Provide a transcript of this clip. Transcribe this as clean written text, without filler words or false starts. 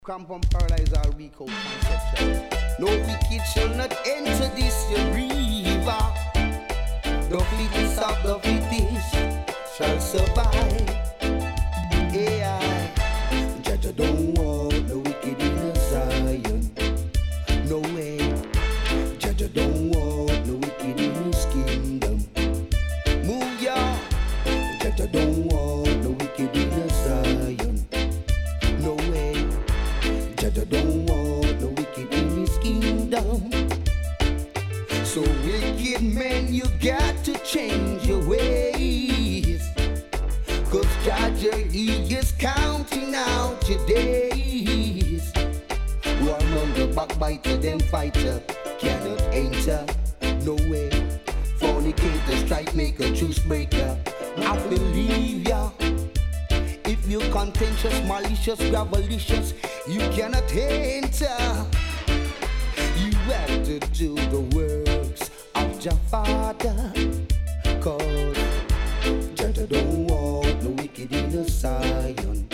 Come from paradise or Rico conception. No wicked shall not enter this river. The fittest of the fittest shall survive. AI. Judge don't want the wicked in Zion. No way. Judge don't want the wicked in his kingdom. Move ya. Judge don't want the wicked in Zion. No way. Judge don't want the wicked in his kingdom. So wicked men, you got to change your ways. Cause Judge, he is counting out your days. One on the backbiter, them fighter cannot enter. No way. Fornicator, strike maker, truce breaker. I believe ya. If you contentious, malicious, gravelicious, you cannot enter. You have to do the works of your Father. Cause Judge don't want the wicked in the Zion.